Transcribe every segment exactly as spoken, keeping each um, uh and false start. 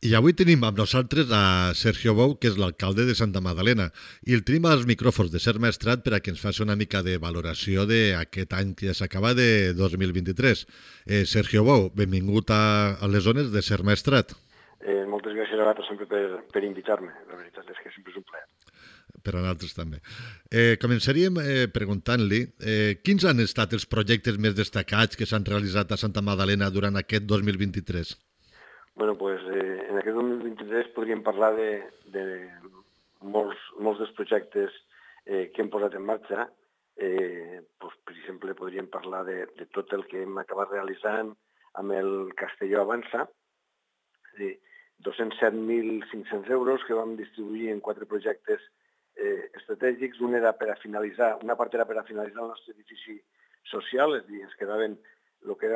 I avui tenim amb nosaltres a Sergio Bou, que és l'alcalde de Santa Magdalena, i el tenim als micròfons de Ser Maestrat per a que ens faci una mica de valoració d'aquest any que ja s'acaba de dos mil vint-i-tres. Eh, Sergio Bou, benvingut a, a les zones de Ser Maestrat. Eh, moltes gràcies a vosaltres sempre per, per invitar-me. La veritat és que sempre és un plaer. Per a nosaltres també. Eh, començaríem eh, preguntant-li eh, quins han estat els projectes més destacats que s'han realitzat a Santa Magdalena durant aquest dos mil vint-i-tres? Bueno, pues, eh, en aquest dos mil vint-i-tres podríem parlar de, de molts, molts dels projectes eh, que hem posat en marxa. Eh, pues, per exemple, podríem parlar de, de tot el que hem acabat realitzant amb el Castelló Avança, de dos-cents set mil cinc-cents euros que vam distribuir en quatre projectes eh, estratègics. Un era per a finalitzar, una part era per a finalitzar el nostre edifici social, és a dir, ens quedaven el que era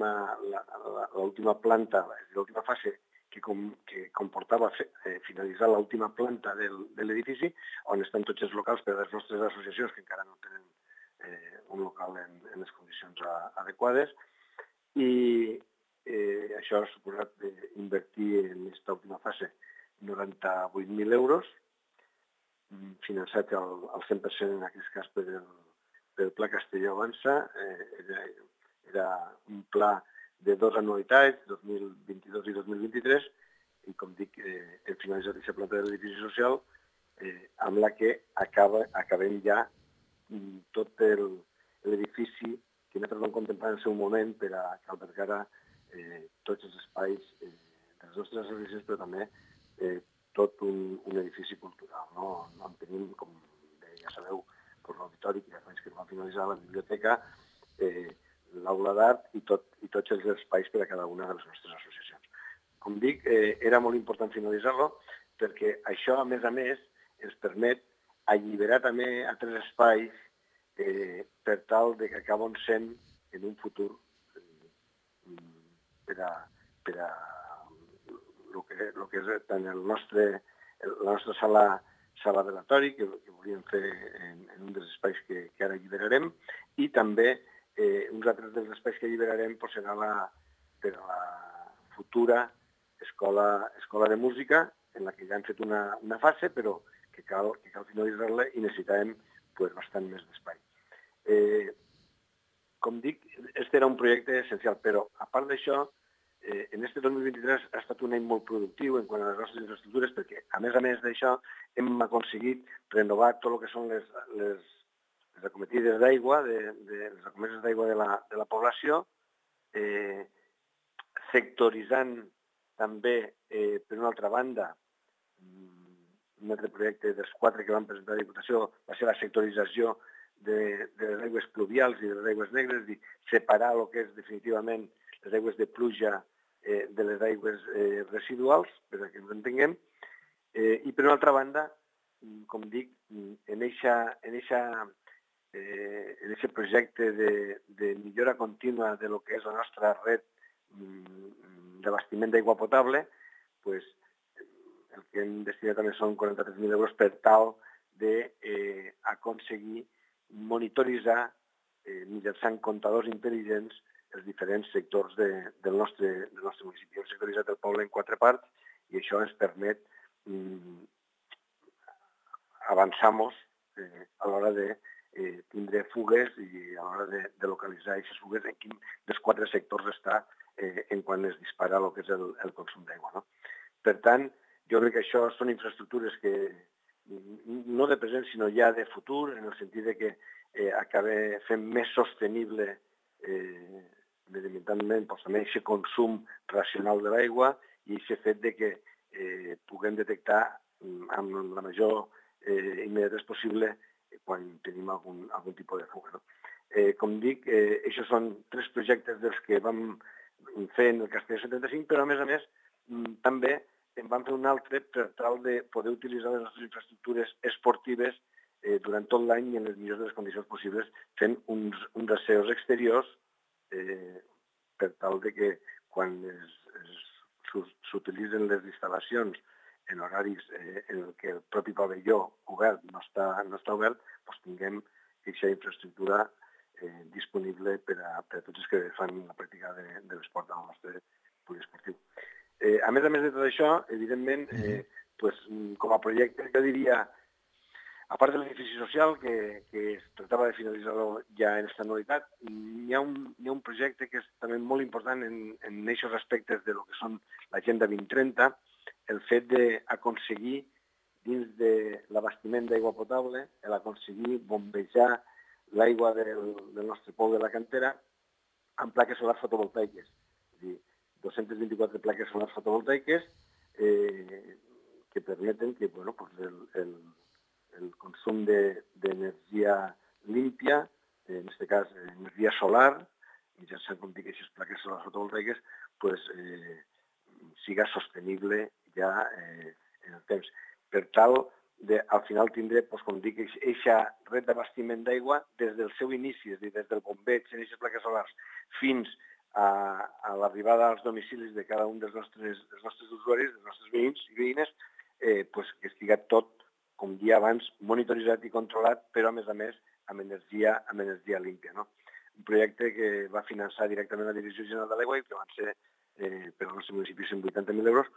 l'última planta, l'última fase que, com, que comportava fe, eh, finalitzar l'última planta del, de l'edifici, on estan tots els locals per a les nostres associacions que encara no tenen eh, un local en, en les condicions a, adequades. I eh, això ha suposat invertir en aquesta última fase noranta-vuit mil euros, finançat al, al cent per cent en aquest cas per el, per el Pla Castelló Avança. Eh, era, era un pla de dos anualitats, dos mil vint-i-dos i dos mil vint-i-tres, i com dic, eh, hem finalitzat aquesta planta de l'edifici social eh, amb la que acaba, acabem ja tot l'edifici que nosaltres vam contemplar en el seu moment per a que albergara eh, tots els espais eh, de les nostres associacions, però també eh, tot un, un edifici cultural. No, no en tenim, com ja sabeu, l'auditori, que ja fa anys que va finalitzar, la biblioteca, eh, l'aula d'art i, tot, i tots els espais per a cada una de les nostres associacions. Com dic, eh, era molt important finalitzar-lo perquè això, a més a més, ens permet alliberar també altres espais eh, per tal de que acaben sent en un futur eh, per a, per a el que, lo que és tant el nostre, la nostra sala, sala velatori, que, que volíem fer en, en un dels espais que, que ara alliberarem, i també eh, uns altres dels espais que alliberarem pues, serà la, per a la futura escola, escola de música, en la que ja hem fet una, una fase, però que cal, que cal finalitzar-la i necessitàvem pues, bastant més d'espai. Eh, com dic, este era un projecte essencial, però a part d'això, eh, en este dos mil vint-i-tres ha estat un any molt productiu en quant a les nostres infraestructures, perquè a més a més d'això hem aconseguit renovar tot el que són les, les, les acometides d'aigua, de, de, les acometes d'aigua de, la, de la població, eh, sectoritzant també, eh, per una altra banda, un altre projecte dels quatre que vam presentar a la Diputació va ser la sectorització de, de les aigües pluvials i de les aigües negres, és dir, separar el que és definitivament les aigües de pluja eh, de les aigües eh, residuals, per a que ens entenguem. Eh, I per una altra banda, com dic, en aquest eh, en aquest projecte de, de millora contínua de lo que és la nostra red d'abastiment d'aigua potable, pues, el que hem destinat també són quaranta-tres mil euros per tal d'aconseguir eh, monitoritzar eh, mitjançant comptadors intel·ligents els diferents sectors de, del, nostre, del nostre municipi. Hem sectoritzat el poble en quatre parts i això ens permet mm, avançar-nos eh, a l'hora de eh, tindre fugues i a l'hora de, de localitzar aquestes fugues en quin dels quatre sectors està eh, en quan es dispara el que és el, el consum d'aigua. No? Per tant, jo crec que això són infraestructures que no de present, sinó ja de futur, en el sentit de que eh, acaba fent més sostenible eh, mediambientalment doncs, també aquest consum racional de l'aigua i aquest fet de que eh, puguem detectar amb la major eh, immediatesa possible quan tenim algun, algun tipus de fuga. No? Eh, com dic, eh, aquests són tres projectes dels que vam fer en el Castell setanta-cinc, però a més a més també en vam fer un altre per tal de poder utilitzar les nostres infraestructures esportives eh, durant tot l'any i en les millors de les condicions possibles, fent uns, uns asseus exteriors eh, per tal de que quan s'utilitzen les instal·lacions en horaris eh, en què el propi pavelló obert no està, no està obert, doncs tinguem aquesta infraestructura eh, disponible per a, per a tots els que fan la pràctica de, de l'esport al nostre poliesportiu. Eh, a més a més de tot això, evidentment, eh, pues, com a projecte, jo diria, a part de l'edifici social, que, que es tractava de finalitzar-lo ja en aquesta anualitat, hi ha, un, hi ha un projecte que és també molt important en, en aquests aspectes de lo que són l'Agenda vint trenta, el fet d'aconseguir, dins de l'abastiment d'aigua potable, l'aconseguir bombejar l'aigua del, del nostre poble de la Cantera amb plaques solars fotovoltaiques. És a dir, dos-centes vint-i-quatre plaques solars fotovoltaiques eh, que permeten que bueno, pues el, el, el consum d'energia de, límpia, en aquest cas energia solar, mitjançant, com dic, aquestes plaques solars fotovoltaiques, pues, eh, siga sostenible ja eh, en el temps. Per tal de, al final, tindre, pues, com dic, eixa red d'abastiment d'aigua des del seu inici, és a dir, des del bombeig en aquestes plaques solars fins a, a l'arribada als domicilis de cada un dels nostres, dels nostres usuaris, dels nostres veïns i veïnes, eh, pues, que estiga tot, com dia abans, monitoritzat i controlat, però, a més a més, amb energia, amb energia límpia. No? Un projecte que va finançar directament la Direcció General de l'Aigua i que van ser, eh, per al nostre municipi, cent vuitanta mil euros.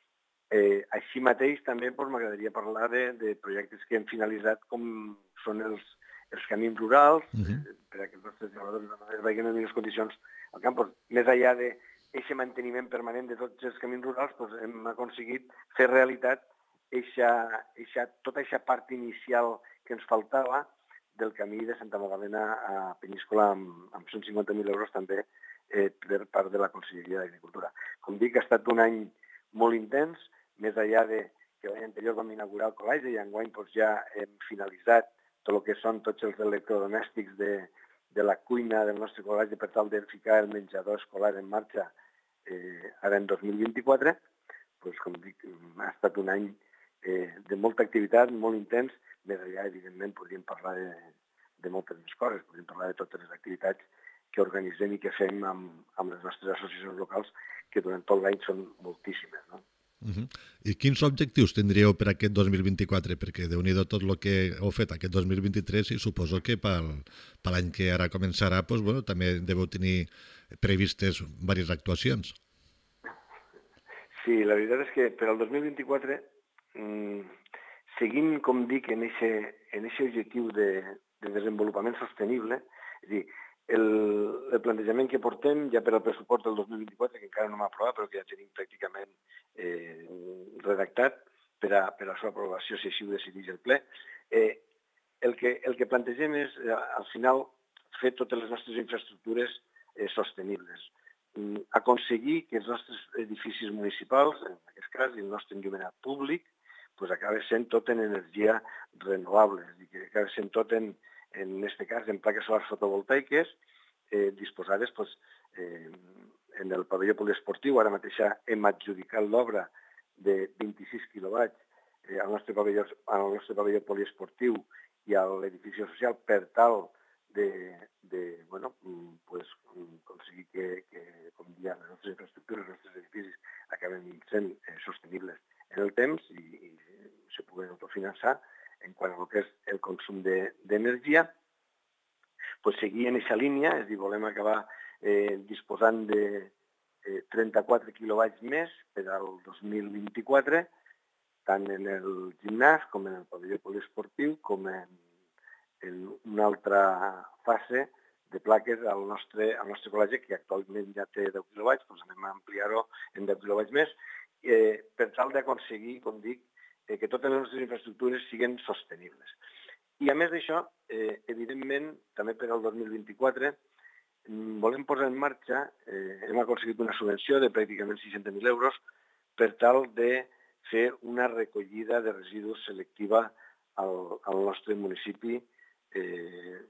Eh, així mateix, també doncs, m'agradaria parlar de, de projectes que hem finalitzat, com són els, els camins rurals, uh-huh. eh, per a que els nostres treballadors vagin en millors condicions al camp. Doncs, més enllà d'aquest manteniment permanent de tots els camins rurals, doncs, hem aconseguit fer realitat eixa, eixa, tota aquesta part inicial que ens faltava del camí de Santa Magdalena a Peníscola amb, amb cent cinquanta mil euros també eh, per part de la Conselleria d'Agricultura. Com dic, ha estat un any molt intens, més enllà de que l'any anterior vam inaugurar el col·legi i enguany doncs, ja hem finalitzat tot el que són tots els electrodomèstics de, de la cuina del nostre col·legi per tal de ficar el menjador escolar en marxa eh, ara en dos mil vint-i-quatre. Doncs, com dic, ha estat un any eh, de molta activitat, molt intens. Més enllà, evidentment, podríem parlar de, de moltes més coses, podríem parlar de totes les activitats que organitzem i que fem amb, amb les nostres associacions locals, que durant tot l'any són moltíssimes. No? Uh-huh. I quins objectius tindríeu per aquest dos mil vint-i-quatre? Perquè déu-n'hi-do tot el que heu fet aquest dos mil vint-i-tres i suposo que pel, per l'any que ara començarà doncs, bueno, també deveu tenir previstes diverses actuacions. Sí, la veritat és que per al dos mil vint-i-quatre, mmm, seguint, com dic, en aquest objectiu de, de desenvolupament sostenible, és a dir, el, el plantejament que portem ja per al pressupost del dos mil vint-i-quatre, que encara no m'ha aprovat, però que ja tenim pràcticament eh, redactat per a, per a la seva aprovació, si així ho decideix el ple, eh, el, que, el que plantegem és, eh, al final, fer totes les nostres infraestructures eh, sostenibles. Mm, aconseguir que els nostres edificis municipals, en aquest cas, i el nostre enllumenat públic, pues acaba sent tot en energia renovable, és a dir, que acaba sent tot en, en aquest cas, en plaques solars fotovoltaiques, eh, disposades pues, eh, en el pavelló poliesportiu. Ara mateix hem adjudicat l'obra de vint-i-sis quilowatts eh, al, nostre pavelló, al nostre pavelló poliesportiu i a l'edifici social per tal de, de bueno, pues, aconseguir que, que, com dia, les nostres infraestructures, els nostres edificis acaben sent eh, sostenibles en el temps i, i se puguen autofinançar en quant a el que és el consum d'energia, de, pues seguir en aquesta línia, és a dir, volem acabar eh, disposant de eh, trenta-quatre quilowatts més per al dos mil vint-i-quatre, tant en el gimnàs com en el pavelló poliesportiu, com en, en una altra fase de plaques al nostre, al nostre col·legi, que actualment ja té deu quilowatts, doncs anem a ampliar-ho en deu quilowatts més, eh, per tal d'aconseguir, com dic, eh, que totes les nostres infraestructures siguin sostenibles. I a més d'això, eh, evidentment, també per al dos mil vint-i-quatre, volem posar en marxa, eh, hem aconseguit una subvenció de pràcticament seixanta mil euros per tal de fer una recollida de residus selectiva al, al nostre municipi. Eh,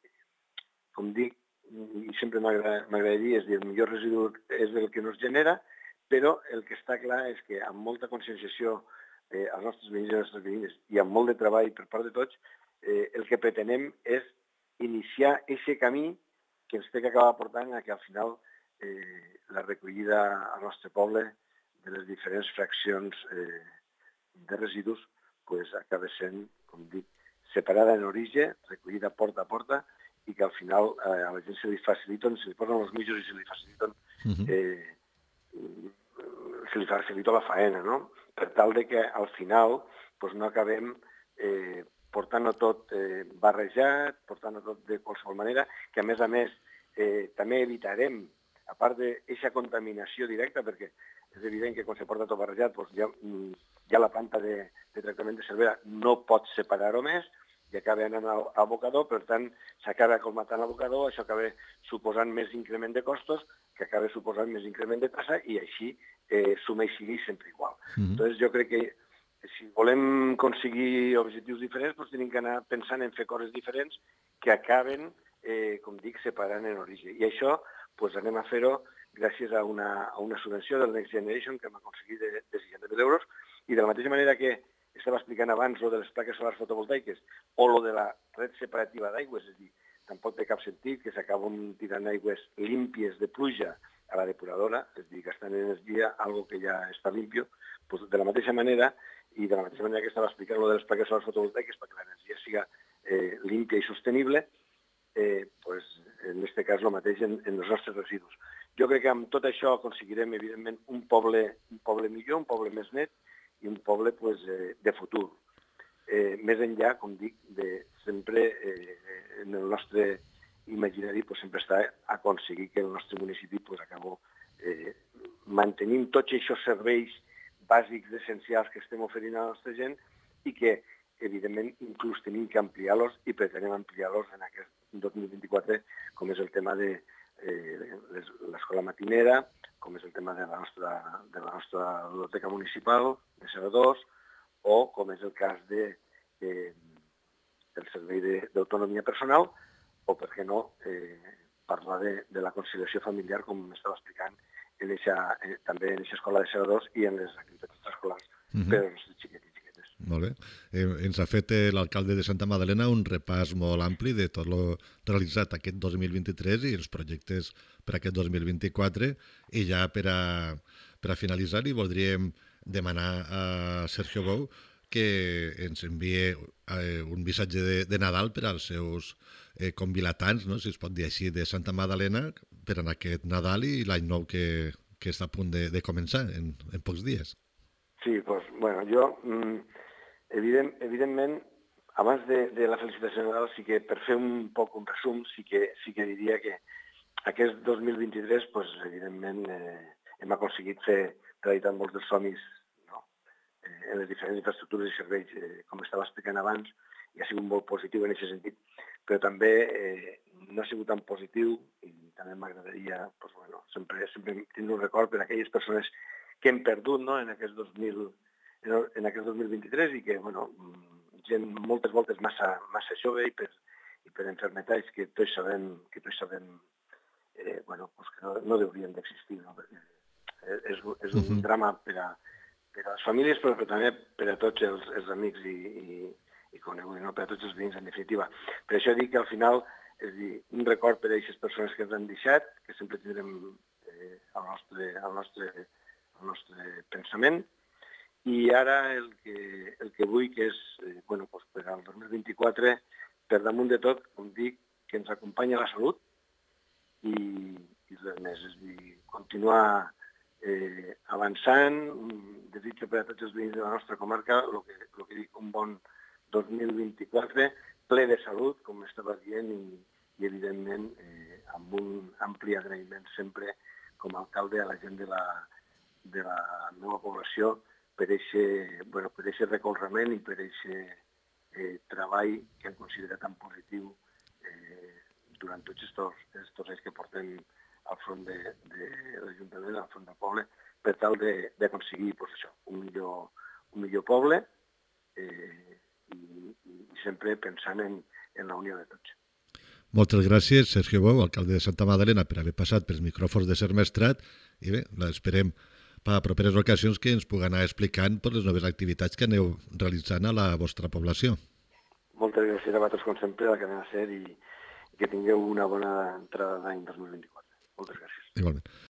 com dic, i sempre m'agrada dir, és dir, el millor residu és el que no es genera, però el que està clar és que amb molta conscienciació eh, als nostres veïns i a les nostres veïnes i amb molt de treball per part de tots, eh, el que pretenem és iniciar aquest camí que ens té que acabar portant a que al final eh, la recollida al nostre poble de les diferents fraccions eh, de residus pues, acaba sent, com dic, separada en origen, recollida porta a porta, i que al final eh, a la gent se li faciliten, se li posen els mitjos i se li faciliten eh, se li facilita la faena, no? Per tal de que al final doncs, no acabem eh, portant-ho tot eh, barrejat, portant-ho tot de qualsevol manera, que a més a més eh, també evitarem, a part d'aquesta contaminació directa, perquè és evident que quan se porta tot barrejat doncs ja, ja la planta de, de tractament de Cervera no pot separar-ho més i acaba anant al abocador, per tant s'acaba colmatant l'abocador, això acaba suposant més increment de costos, que acaba suposant més increment de tassa i així eh, suma i sigui sempre igual. Mm-hmm. Entonces jo crec que si volem aconseguir objectius diferents, doncs tenim que anar pensant en fer coses diferents que acaben, eh, com dic, separant en origen. I això doncs, anem a fer-ho gràcies a una, a una subvenció del Next Generation que hem aconseguit de, de seixanta mil euros i de la mateixa manera que estava explicant abans lo de les plaques solars fotovoltaiques o lo de la red separativa d'aigües, és a dir, tampoc té cap sentit que s'acaben tirant aigües límpies de pluja a la depuradora, és a dir, gastant energia, algo que ja està limpio, pues de la mateixa manera i de la mateixa manera que estava explicant lo de les plaques solars fotovoltaiques perquè l'energia siga eh, límpia i sostenible, eh, pues, en aquest cas el mateix en, en els nostres residus. Jo crec que amb tot això aconseguirem, evidentment, un poble, un poble millor, un poble més net i un poble pues, eh, de futur. Eh, més enllà, com dic, de sempre eh, en el nostre imaginari pues, sempre està aconseguir que el nostre municipi pues, acabi eh, mantenint tots aquests serveis bàsics essencials que estem oferint a la nostra gent i que, evidentment, inclús tenim que ampliar-los i pretenem ampliar-los en aquest dos mil vint-i-quatre, com és el tema de eh, l'escola matinera, com és el tema de la nostra, de la nostra biblioteca municipal, de Segadors, o com és el cas de, eh, del servei d'autonomia personal, o, per què no, eh, parlar de, de la conciliació familiar, com m'estava explicant, en eixa, eh, també en aquesta escola de Segadors i en les activitats extraescolars mm-hmm. per als nostres xiquets i xiquetes. Molt bé. Eh, ens ha fet eh, l'alcalde de Santa Madalena un repàs molt ampli de tot el realitzat aquest dos mil vint-i-tres i els projectes per aquest dos mil vint-i-quatre i ja per a, per a finalitzar li voldríem demanar a Sergio Bou que ens envie eh, un missatge de, de Nadal per als seus eh, convilatans, no? Si es pot dir així, de Santa Madalena per a aquest Nadal i l'any nou que, que està a punt de, de començar en, en pocs dies. Sí, doncs, bueno, jo, evident, evidentment, abans de, de la felicitació de Nadal, sí que per fer un poc un resum, sí que, sí que diria que aquest dos mil vint-i-tres, doncs, evidentment, eh, hem aconseguit fer realitat molts dels somnis en les diferents infraestructures i serveis, eh, com estava explicant abans, i ha sigut molt positiu en aquest sentit, però també eh, no ha sigut tan positiu i també m'agradaria pues, bueno, sempre, sempre tindre un record per a aquelles persones que hem perdut no, en aquest dos mil, en aquest dos mil vint-i-tres i que, bueno, gent moltes voltes massa, massa jove i per, i per enfermetats que tots sabem, que tots sabem eh, bueno, pues que no, no deurien d'existir, no? Perquè és, és un uh-huh. drama per a per a les famílies, però, però també per a tots els, els amics i, i, i coneguts, no? Per a tots els veïns, en definitiva. Per això dic que al final, és dir, un record per a aquestes persones que ens han deixat, que sempre tindrem eh, el, nostre, el, nostre, el nostre pensament, i ara el que, el que vull que és, eh, bueno, doncs per al dos mil vint-i-quatre, per damunt de tot, com dic, que ens acompanya la salut i, i res més, és dir, continuar Eh, avançant, desitjo per a tots els veïns de la nostra comarca el que, el que dic, un bon dos mil vint-i-quatre, ple de salut, com estava dient, i, i evidentment eh, amb un ampli agraïment sempre com a alcalde a la gent de la, de la meva població per aquest bueno, per recolzament i per aquest eh, treball que hem considerat tan positiu eh, durant tots aquests anys que portem al front de, de l'Ajuntament, al front del poble, per tal d'aconseguir pues, això, un, millor, un millor poble eh, i, i sempre pensant en, en la unió de tots. Moltes gràcies, Sergio Bou, alcalde de Santa Madalena, per haver passat pels micròfons de Ser Maestrat i bé, l'esperem per a properes ocasions que ens pugui anar explicant per les noves activitats que aneu realitzant a la vostra població. Moltes gràcies a vosaltres, com sempre, a la cadena Ser i que tingueu una bona entrada d'any dos mil vint-i-quatre. Moltes gràcies. Igualment.